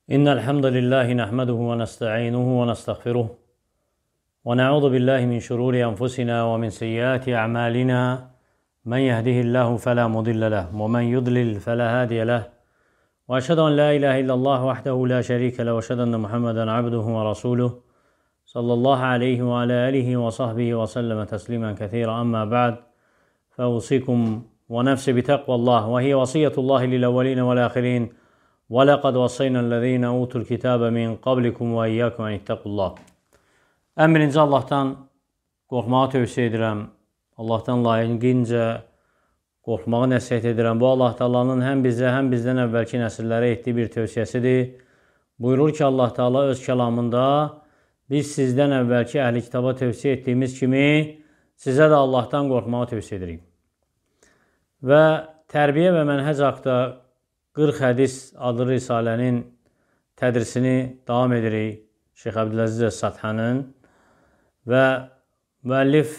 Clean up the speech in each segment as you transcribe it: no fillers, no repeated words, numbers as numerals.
إن الحمد لله نحمده ونستعينه ونستغفره ونعوذ بالله من شرور أنفسنا ومن سيئات أعمالنا من يهده الله فلا مضل له ومن يضلل فلا هادي له وأشهد أن لا إله إلا الله وحده لا شريك له وأشهد أن محمدا عبده ورسوله صلى الله عليه وعلى آله وصحبه وسلم تسليما كثيرا أما بعد فأوصيكم ونفسي بتقوى الله وهي وصية الله للأولين والآخرين وَلَقَدْ وَصَّيْنَا الَّذ۪ينَ أُوتُوا الْكِتَابَ مِنْ قَبْلِكُمْ وَإِيَّاكُمْ أَنِ اتَّقُوا اللّٰهِ Ən birinci Allahdan qorxmağı tövsiyə edirəm. Allahdan layiqincə qorxmağı nəsihət edirəm. Bu Allah Taala'nın həm bizə, həm bizdən əvvəlki nəsillərə etdiyi bir tövsiyəsidir. Buyurur ki, Allah Taala öz kəlamında biz sizdən əvvəlki əhli kitaba tövsiyə etdiyimiz kimi sizə də Allahdan qorxmağı tövsiyə edirik. Və tərbiyə və mənhəc haqda 40 hədis adlı risalənin tədrisini davam edirik Şeyx Əbdüləziz Əs-Səthənin və müəllif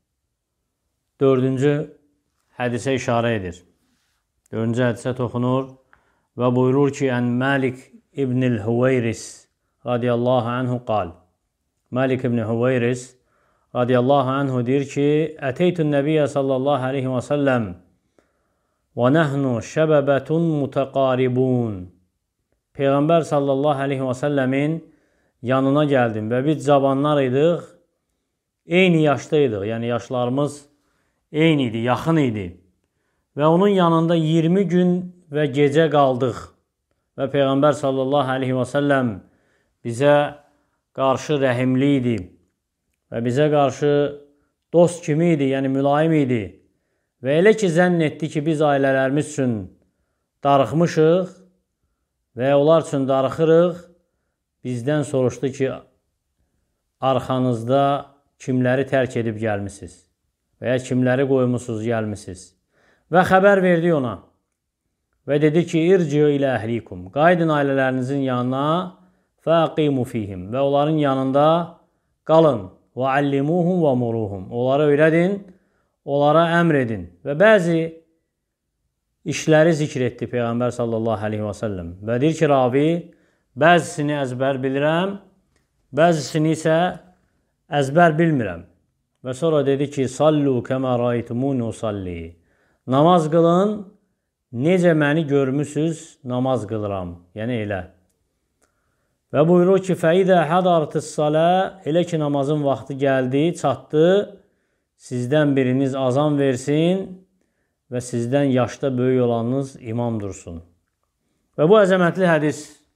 4-cü hədisə işarə edir. 4-cü hədisə toxunur və buyurur ki, Ən Məlik İbn-i Hüveyris radiyallahu anhu qal. Məlik İbn-i Hüveyris radiyallahu anhu deyir ki, Əteytün Nəbiyyə sallallahu aleyhi və səlləm وَنَحْنُ شَبَبَةٌ مُتَقَارِبُونَ Peyğəmbər sallallahu aleyhi və səlləmin yanına gəldim və biz cavanlar idik, eyni yaşdaydıq, yəni yaşlarımız eyni idi, yaxın idi və onun yanında 20 gün və gecə qaldıq və Peyğəmbər sallallahu aleyhi və səlləm bizə qarşı rəhimli idi və bizə qarşı dost kimi idi, yəni mülayim idi. Və elə ki, zənn etdi ki, biz ailələrimiz üçün darıxmışıq və onlar üçün darıxırıq, bizdən soruşdu ki, arxanızda kimləri tərk edib gəlmisiniz və ya kimləri qoymusunuz gəlmisiniz. Və xəbər verdi ona və dedi ki, irci'u ilə əhlikum, qaydın ailələrinizin yanına fəqimu fihim və onların yanında qalın və allimuhum və muruhum, onlara öyrədin, onlara əmr edin və bəzi işləri zikr etdi Peyğəmbər sallallahu aleyhi və səlləm və deyir ki, ravi, bəzisini əzbər bilirəm, bəzisini isə əzbər bilmirəm və sonra dedi ki, sallu kəmə raytumuni usalli, namaz qılın, necə məni görmüsünüz, namaz qılıram, yəni elə. Və buyurur ki, fəidə hədartı salə, elə ki, namazın vaxtı gəldi, çatdı, sizdən biriniz azan versin və sizdən yaşda böyük olanınız imam dursun. Və bu əzəmətli hədis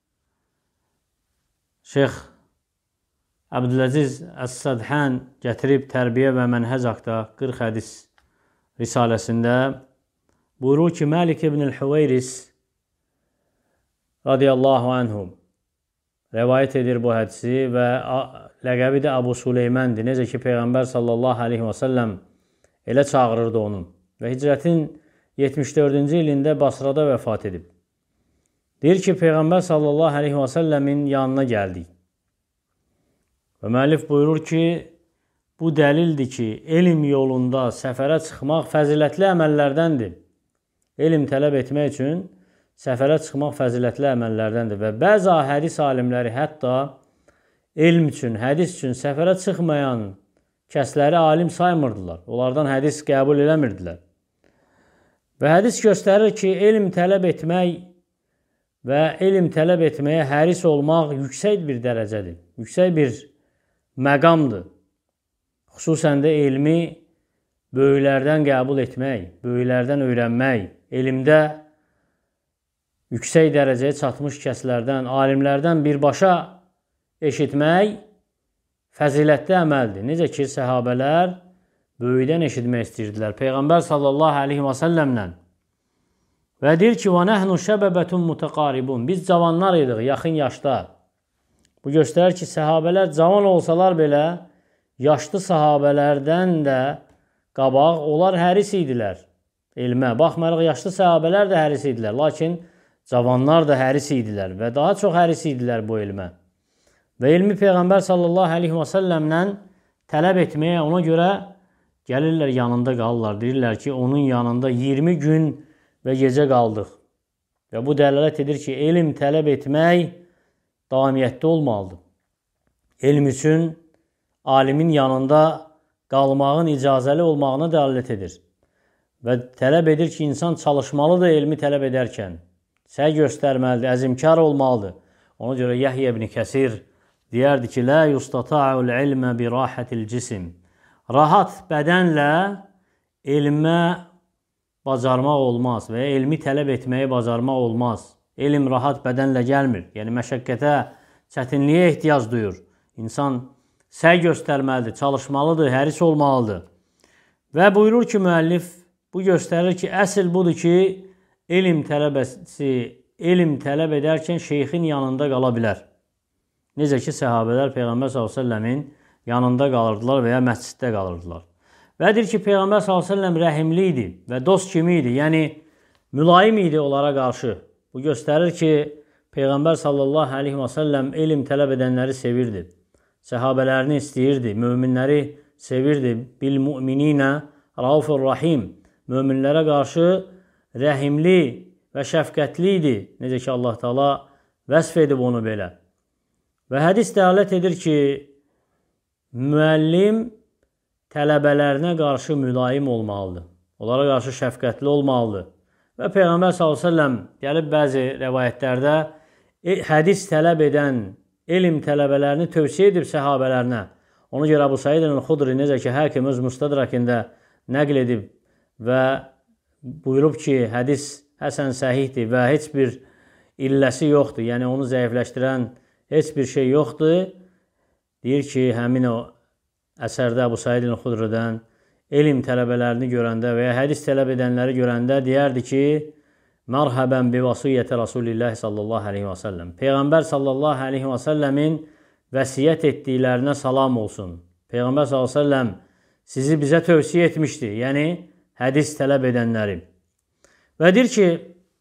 Şeyx Əbdüləziz Əs-Sədhən gətirib tərbiyə və mənhəc haqda 40 hədis risaləsində buyurur ki, Məlik İbn-i Hüveyris radiyallahu anhu rəvayət edir bu hədisi və ləqəbi də Əbu Süleyməndir. Necə ki, Peyğəmbər sallallahu aleyhi və səlləm elə çağırırdı onu və hicrətin 74-cü ilində Basrada vəfat edib. Deyir ki, Peyğəmbər sallallahu aleyhi və səlləmin yanına gəldik. Və müəllif buyurur ki, bu dəlildir ki, elm yolunda səfərə çıxmaq fəzilətli əməllərdəndir. Elm tələb etmək üçün səfərə çıxmaq fəzilətli əməllərdəndir və bəzi hədis alimləri hətta elm üçün, hədis üçün səfərə çıxmayan kəsləri alim saymırdılar. Onlardan hədis qəbul eləmirdilər. Və hədis göstərir ki, elm tələb etmək və elm tələb etməyə həris olmaq yüksək bir dərəcədir, yüksək bir məqamdır. Xüsusən də elmi böyüklərdən qəbul etmək, böyüklərdən öyrənmək, elmdə yüksək dərəcəyə çatmış kəslərdən, alimlərdən birbaşa eşitmək fəzilətli əməldir. Necə ki, səhabələr böyükdən eşitmək istəyirdilər. Peyğəmbər sallallahu aleyhi və səlləmlə və deyir ki, وَنَحْنُ شَبَبَةٌ مُتَقَارِبُونَ Biz cavanlar idik, yaxın yaşda. Bu göstərir ki, səhabələr cavan olsalar belə, yaşlı sahabələrdən də qabaq, onlar həris idilər elmə. Baxmayaraq, yaşlı səhabələr də həris idilər, lakin cavanlar da həris idilər və daha çox həris idilər bu elmə. Və elmi Peyğəmbər sallallahu aleyhi və səlləmlə tələb etməyə ona görə gəlirlər, yanında qalırlar. Deyirlər ki, onun yanında 20 gün və gecə qaldıq. Və bu dəlalət edir ki, elm tələb etmək davamiyyətli olmalıdır. Elm üçün alimin yanında qalmağın icazəli olmağına dəlalət edir. Və tələb edir ki, insan çalışmalıdır elmi tələb edərkən. Səy göstərməlidir, əzimkar olmalıdır. Ona görə Yəhyə ibn Kəsir deyərdi ki, Lə yustata'ul ilmə bi rahətil cisim. Rahat bədənlə elmə bacarmaq olmaz və elmi tələb etməyi bacarmaq olmaz. Elm rahat bədənlə gəlmir. Yəni, məşəqqətə, çətinliyə ehtiyac duyur. İnsan səy göstərməlidir, çalışmalıdır, həris olmalıdır. Və buyurur ki, müəllif, bu göstərir ki, əsl budur ki, elm tələbəsi elm tələb edərkən şeyxin yanında qala bilər. Necə ki, səhabələr Peyğəmbər s.ə.v-in yanında qalırdılar və ya məsciddə qalırdılar. Və deyir ki, Peyğəmbər s.ə.v rəhimli idi və dost kimi idi, yəni mülayim idi onlara qarşı. Bu göstərir ki, Peyğəmbər s.ə.v elm tələb edənləri sevirdi. Səhabələrini istəyirdi, möminləri sevirdi. Bil mümininə raufur rahim. Möminlərə qarşı rəhimli və şəfqətli idi. Necə ki, Allah Teala vəsf edib onu belə. Və hədis dəlalət edir ki, müəllim tələbələrinə qarşı mülayim olmalıdır. Onlara qarşı şəfqətli olmalıdır. Və Peyğəmbər s.ə.v gəlib bəzi rəvayətlərdə hədis tələb edən elm tələbələrini tövsiyə edib səhabələrinə. Ona görə Əbu Səid el-Xudri necə ki, həkim öz müstədrakində nəql edib və buyurub ki, hədis həsən səhihdir və heç bir illəsi yoxdur. Yəni, onu zəifləşdirən heç bir şey yoxdur. Deyir ki, həmin o əsərdə Əbu Səid el-Xudridən elm tələbələrini görəndə və ya hədis tələb edənləri görəndə deyərdi ki, Mərhəbən bi vasiyyəti Rasulillah sallallahu aleyhi və səlləm. Peyğəmbər sallallahu aleyhi və səlləmin vəsiyyət etdiklərinə salam olsun. Peyğəmbər sallallahu aleyhi və səlləm sizi bizə tövsiyə etmişdi, yəni hədis tələb edənləri. Və deyir ki,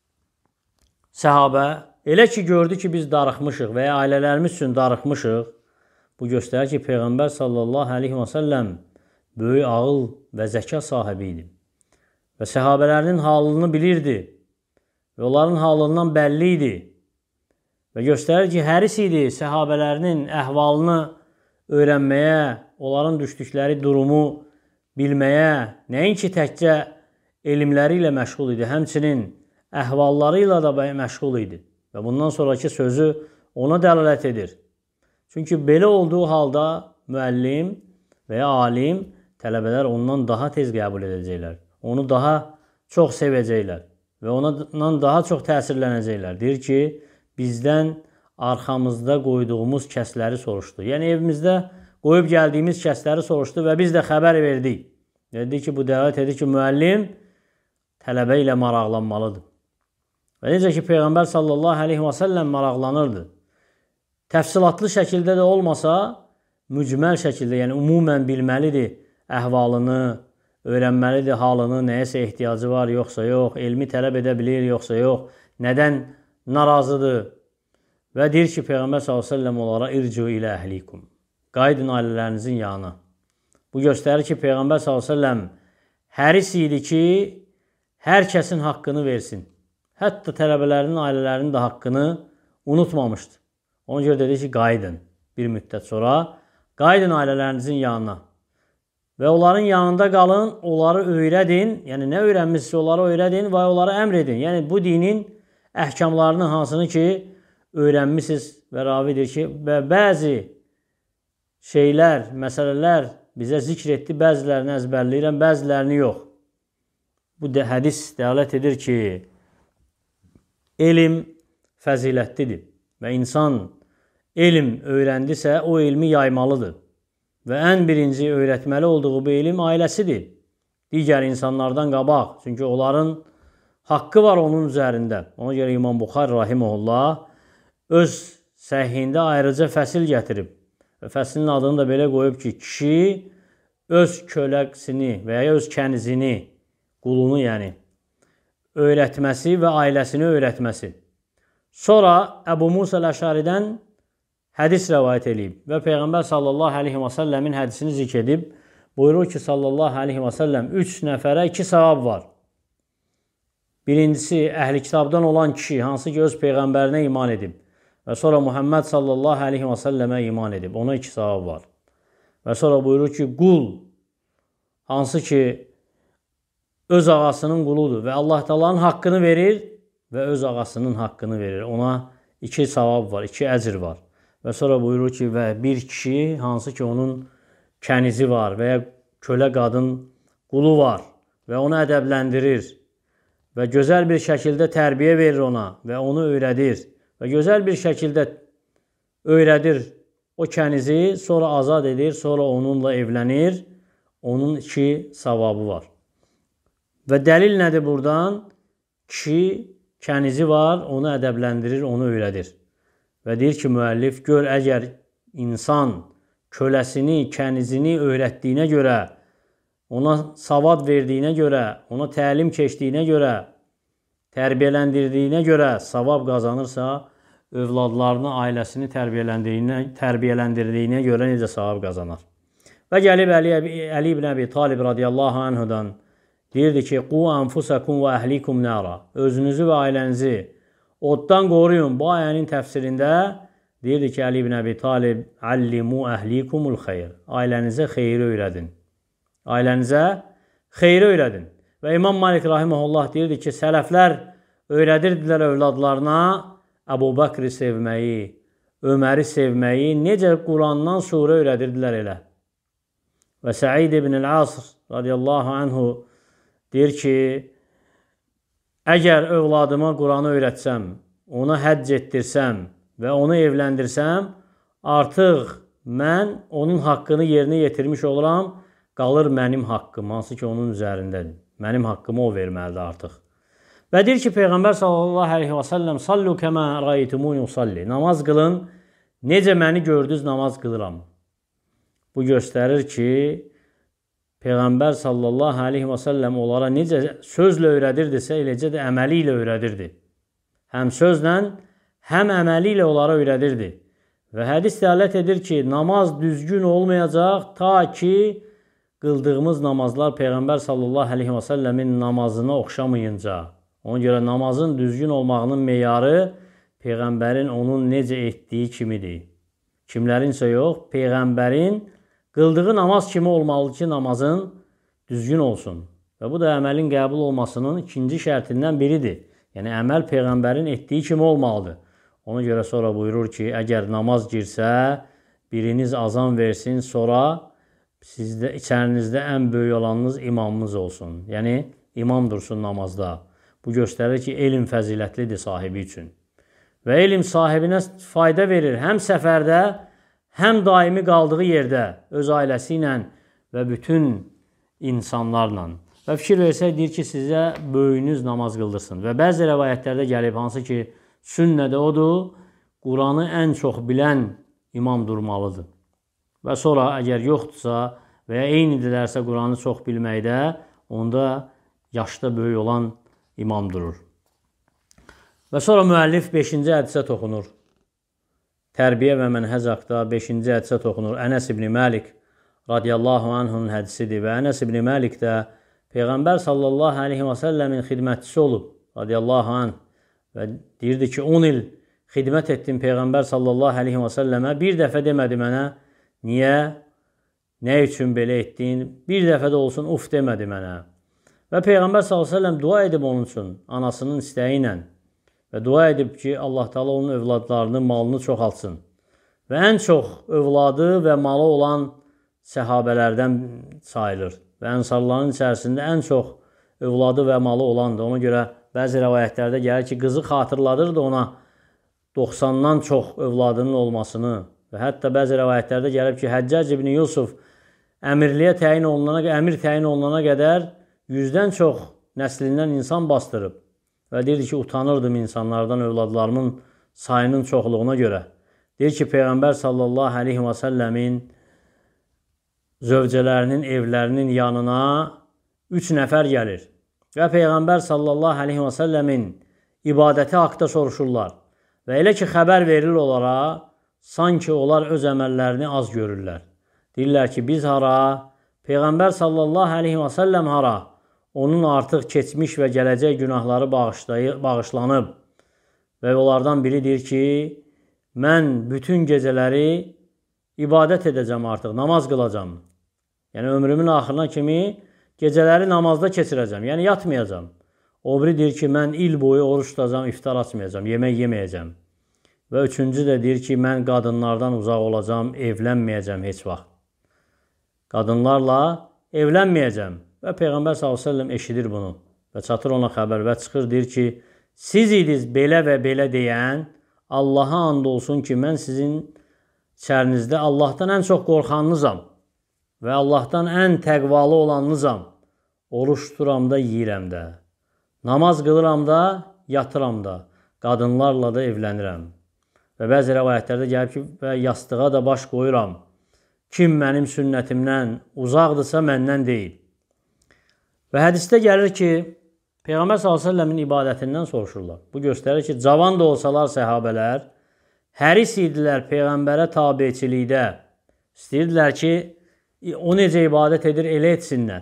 səhabə elə ki, gördü ki, biz darıxmışıq və ya ailələrimiz üçün darıxmışıq, bu göstərir ki, Peyğəmbər sallallahu aleyhi və səlləm böyük ağıl və zəka sahibi idi. Və səhabələrinin halını bilirdi və onların halından bəlli idi. Və göstərir ki, həris idi səhabələrinin əhvalını öyrənməyə, onların düşdükləri durumu bilməyə, nəinki təkcə elmləri ilə məşğul idi, həmçinin əhvalları ilə da məşğul idi. Və bundan sonraki sözü ona dəlalət edir. Çünki belə olduğu halda müəllim və ya alim, tələbələr ondan daha tez qəbul edəcəklər. Onu daha çox sevəcəklər və ondan daha çox təsirlənəcəklər. Deyir ki, bizdən arxamızda qoyduğumuz kəsləri soruşdu. Yəni, evimizdə qoyub gəldiyimiz kəsləri soruşdu və biz də xəbər verdik. Dedi ki, bu dəvət edir ki, müəllim tələbə ilə maraqlanmalıdır. Və necə ki, Peyğəmbər sallallahu aleyhi və səlləm maraqlanırdı. Təfsilatlı şəkildə də olmasa, mücməl şəkildə, yəni umumən bilməlidir əhvalını, öyrənməlidir halını, nəyəsə ehtiyacı var, yoxsa yox, elmi tələb edə bilir, yoxsa yox, nədən narazıdır. Və deyir ki, Peyğəmbər s.ə.v onlara ircu ilə əhlikum. Qaydın ailələrinizin yanına. Bu göstərir ki, Peyğəmbər s.ə.v həris idi ki, hər kəsin haqqını versin. Hətta tələbələrinin, ailələrinin də haqqını unutmamışdı. Ona görə dedi ki, qaydın. Bir müddət sonra qaydın ailələrinizin yanına. Və onların yanında qalın, onları öyrədin, yəni nə öyrənmişsə onları öyrədin və onları əmr edin. Yəni, bu dinin əhkamlarını hansını ki, öyrənmişsiniz və ravidir ki, və bəzi şeylər, məsələlər bizə zikr etdi, bəzilərini əzbərləyirəm, bəzilərini yox. Bu hədis dəlalət edir ki, elm fəzilətlidir və insan elm öyrəndisə, o elmi yaymalıdır. Və ən birinci öyrətməli olduğu bu elm ailəsidir. Digər insanlardan qabaq. Çünki onların haqqı var onun üzərində. Ona görə İmam Buxari rahimehullah öz səhihində ayrıca fəsil gətirib. Və fəslin adını da belə qoyub ki, kişi öz köləqsini və ya öz kənizini, qulunu yəni, öyrətməsi və ailəsini öyrətməsi. Sonra Əbu Musa Əl-Əşaridən hədis rəvayət edib və Peyğəmbər sallallahu aleyhi və səlləmin hədisini zikr edib, buyurur ki, sallallahu aleyhi və səlləm 3 nəfərə 2 savab var. Birincisi, əhli kitabdan olan kişi, hansı ki, öz Peyğəmbərinə iman edib və sonra Muhammed sallallahu aleyhi və səlləmə iman edib. Ona 2 savab var. Və sonra buyurur ki, qul, hansı ki, öz ağasının quludur və Allah Taala'nın haqqını verir və öz ağasının haqqını verir. Ona 2 savab var, 2 əcr var. Və sonra buyurur ki, və bir kişi, hansı ki, onun kənizi var və ya kölə qadın qulu var və onu ədəbləndirir və gözəl bir şəkildə tərbiyə verir ona və onu öyrədir və gözəl bir şəkildə öyrədir o kənizi, sonra azad edir, sonra onunla evlənir, onun 2 savabı var. Və dəlil nədir buradan? Kişi kənizi var, onu ədəbləndirir, onu öyrədir. Və deyir ki, müəllif, gör əgər insan köləsini, kənizini öyrətdiyinə görə, ona savad verdiyinə görə, ona təlim keçdiyinə görə, tərbiyələndirdiyinə görə savab qazanırsa, övladlarını, ailəsini tərbiyələndirdiyinə görə necə savab qazanar? Və gəlib Əli ibn Əbi Talib radiyallahu anhudan deyirdi ki, qu anfusakum və əhlikum nara. Özünüzü və ailənizi oddan qoruyun. Bu ayənin təfsirində deyirdi ki, Əli ibn Əbi Talib allimu əhlikumul xeyr. Ailənizə xeyri öyrədin. Ailənizə xeyri öyrədin. Və İmam Malik rahiməhullah deyirdi ki, sələflər öyrədirdilər övladlarına Əbu Bəkri sevməyi, Öməri sevməyi, necə Qurandan surə öyrədirdilər elə. Və Səid ibn el-Asr radiyallahu anhu deyir ki, əgər övladıma Quranı öyrətsəm, ona həcc etdirsəm və onu evləndirsəm, artıq mən onun haqqını yerinə yetirmiş oluram, qalır mənim haqqım, hansı ki onun üzərindədir. Mənim haqqımı o verməlidir artıq. Və deyir ki, Peyğəmbər sallallahu aleyhi və səlləm sallu kəmə rəytumuni usalli. Namaz qılın, necə məni gördünüz namaz qılıram. Bu göstərir ki, Peyğəmbər sallallahu aleyhi və səlləm onlara necə sözlə öyrədirdisə, eləcə də əməli ilə öyrədirdi. Həm sözlə, həm əməli ilə onlara öyrədirdi. Və hədis dəlalət edir ki, namaz düzgün olmayacaq ta ki, qıldığımız namazlar Peyğəmbər sallallahu aleyhi və səlləmin namazına oxşamayınca. Ona görə namazın düzgün olmağının meyarı Peyğəmbərin onun necə etdiyi kimidir. Kimlərinsə yox, Peyğəmbərin qıldığı namaz kimi olmalı ki, namazın düzgün olsun. Və bu da əməlin qəbul olmasının 2-ci şərtindən biridir. Yəni, əməl Peyğəmbərin etdiyi kimi olmalıdır. Ona görə sonra buyurur ki, əgər namaz girsə, biriniz azan versin, sonra sizdə, içərinizdə ən böyük olanınız imamınız olsun. Yəni, imam dursun namazda. Bu göstərir ki, elm fəzilətlidir sahibi üçün. Və elm sahibinə fayda verir həm səfərdə, həm daimi qaldığı yerdə, öz ailəsi ilə və bütün insanlarla. Və fikir versək, deyir ki, sizə böyüyünüz namaz qıldırsın. Və bəzi rəvayətlərdə gəlib, hansı ki, sünnədə odur, Quranı ən çox bilən imam durmalıdır. Və sonra, əgər yoxdursa və ya eynidirlərsə Quranı çox bilməkdə, onda yaşda böyük olan imam durur. Və sonra müəllif 5-ci hədisə toxunur. Tərbiyə və mənhəc haqda 5-ci hədisə toxunur. Ənəs ibn Məlik radiyallahu anhunun hədisidir və Ənəs ibn Məlik də Peyğəmbər sallallahu aleyhi və səlləmin xidmətçisi olub radiyallahu anh və deyirdi ki, 10 il xidmət etdim Peyğəmbər sallallahu aleyhi və səlləmə, bir dəfə demədi mənə, niyə, nə üçün belə etdin, bir dəfə də olsun uf demədi mənə. Və Peyğəmbər s.ə.v dua edib onun üçün, anasının istəyi ilə və dua edib ki, Allah Teala onun övladlarını, malını çoxaltsın. Və ən çox övladı və malı olan səhabələrdən sayılır. Və ənsarların içərisində ən çox övladı və malı olandır. Ona görə bəzi rəvayətlərdə gəlir ki, qızı xatırladırdı ona 90-dan çox övladının olmasını. Və hətta bəzi rəvayətlərdə gəlib ki, Həccac ibn Yusuf əmir təyin olunana qədər 100-dən çox nəslindən insan bastırıb və deyirdi ki, utanırdım insanlardan övladlarımın sayının çoxluğuna görə. Deyir ki, Peyğəmbər sallallahu aleyhi və səlləmin zövcələrinin, evlərinin yanına 3 nəfər gəlir və Peyğəmbər sallallahu aleyhi və səlləmin ibadəti haqda soruşurlar və elə ki, xəbər verilir onlara, sanki onlar öz əməllərini az görürlər. Deyirlər ki, biz hara, Peyğəmbər sallallahu aleyhi və səlləm hara, onun artıq keçmiş və gələcək günahları bağışlanıb və onlardan biri deyir ki, mən bütün gecələri ibadət edəcəm artıq, namaz qılacam. Yəni, ömrümün axırına kimi gecələri namazda keçirəcəm, yəni yatmayacam. O biri deyir ki, mən il boyu oruç tutacam, iftar açmayacam, yemək yeməyəcəm. Və üçüncü də deyir ki, mən qadınlardan uzaq olacam, evlənməyəcəm heç vaxt. Qadınlarla evlənməyəcəm. Və Peyğəmbər s.ə.v eşidir bunu və çatır ona xəbər və çıxır, deyir ki, siz idiniz belə və belə deyən, Allaha and olsun ki, mən sizin içərinizdə Allahdan ən çox qorxanınızam və Allahdan ən təqvalı olanınızam. Oruç tuturam da, yeyirəm də. Namaz qılıram da, yatıram da. Qadınlarla da evlənirəm. Və bəzi rəvayətlərdə gəlib ki, və yastığa da baş qoyuram. Kim mənim sünnətimdən uzaqdırsa, məndən deyil. Və hədisdə gəlir ki, Peyğəmbər s.ə.v-in ibadətindən soruşurlar. Bu göstərir ki, cavan da olsalar səhabələr, həris idilər Peyğəmbərə tabiçilikdə. İstəyirdilər ki, o necə ibadət edir, elə etsinlər.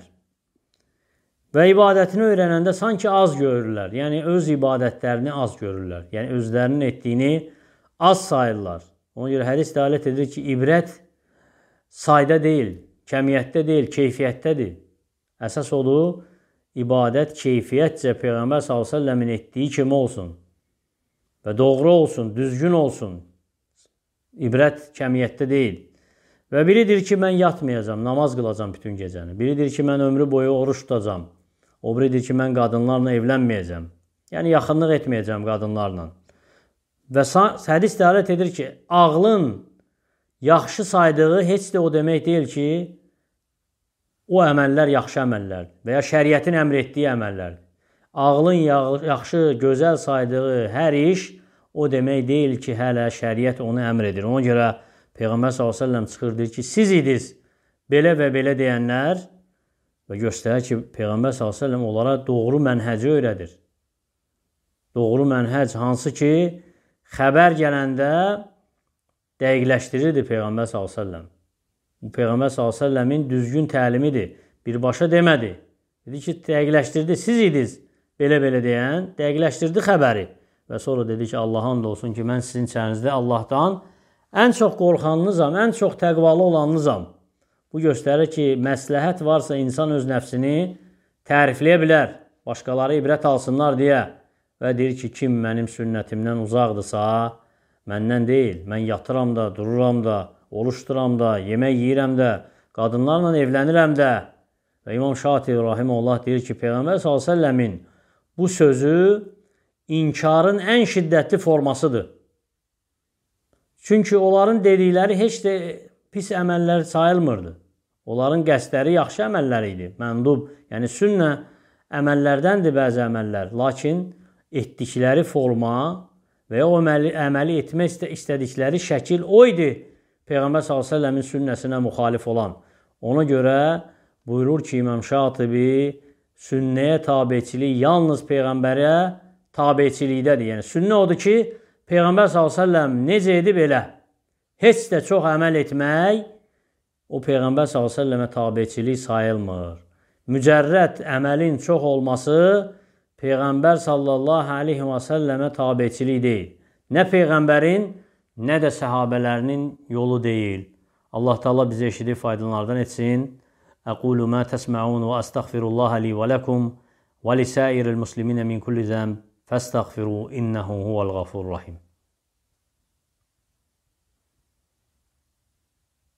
Və ibadətini öyrənəndə sanki az görürlər. Yəni, öz ibadətlərini az görürlər. Yəni, özlərinin etdiyini az sayırlar. Ona görə hədis dəlalət edir ki, ibrət sayda deyil, kəmiyyətdə deyil, keyfiyyətdədir. Əsas odur, ibadət keyfiyyətcə Peyğəmbər s.ə.v-in etdiyi kimi olsun və doğru olsun, düzgün olsun. İbrət kəmiyyətdə deyil. Və biridir ki, mən yatmayacam, namaz qılacam bütün gecəni. Biridir ki, mən ömrü boyu oruç tutacam. O biridir ki, mən qadınlarla evlənməyəcəm. Yəni, yaxınlıq etməyəcəm qadınlarla. Və hədis dəlalət edir ki, ağlın yaxşı saydığı heç də o demək deyil ki, o əməllər yaxşı əməllərdir və ya şəriətin əmr etdiyi əməllərdir. Ağlın yaxşı, gözəl saydığı hər iş o demək deyil ki, hələ şəriət onu əmr edir. Ona görə Peyğəmbər s.ə.v çıxır, deyir ki, siz idiniz belə və belə deyənlər və göstərir ki, Peyğəmbər s.ə.v onlara doğru mənhəci öyrədir. Doğru mənhəc hansı ki, xəbər gələndə dəqiqləşdirirdi Peyğəmbər s.ə.v. Bu Peyğəmbər s.ə.v-in düzgün təlimidir. Birbaşa demədi. Dedi ki, dəqiqləşdirdi, siz idiniz belə-belə deyən, dəqiqləşdirdi xəbəri. Və sonra dedi ki, Allaha and olsun ki, mən sizin içərinizdə Allahdan ən çox qorxanınızam, ən çox təqvalı olanınızam. Bu göstərir ki, məsləhət varsa insan öz nəfsini tərifləyə bilər, başqaları ibrət alsınlar deyə. Və deyir ki, kim mənim sünnətimdən uzaqdırsa, məndən deyil. Mən yatıram da, dururam da, oruç tuturam da, yemək yeyirəm də, qadınlarla evlənirəm də. Və İmam Şatib rahimehullah deyir ki, Peyğəmbər s.ə.v-in bu sözü inkarın ən şiddətli formasıdır. Çünki onların dedikləri heç də pis əməllər sayılmırdı. Onların qəsdləri yaxşı əməllər idi, məndub. Yəni, sünnə əməllərdəndir bəzi əməllər. Lakin etdikləri forma və ya o əməli etmək istədikləri şəkil o idi. Peyğəmbər s.ə.v-in sünnəsinə müxalif olan. Ona görə buyurur ki, İmam Şatibi, sünnəyə tabiçilik yalnız Peyğəmbərə tabiçilikdədir. Yəni, sünnə odur ki, Peyğəmbər s.ə.v necə edib elə. Heç də çox əməl etmək, o Peyğəmbər s.ə.və tabiçilik sayılmır. Mücərrəd əməlin çox olması Peyğəmbər s.ə.və tabiçilik deyil. Nə Peyğəmbərin, nə də səhabələrinin yolu deyil. Allah Teala bizə eşidib faydalardan etsin. Əqulu mə təsməun və əstəğfirullaha li və ləkum və lisəiril musliminə min kulli zəmb fəstəğfiru innəhu huvəl-ğafurur rahim.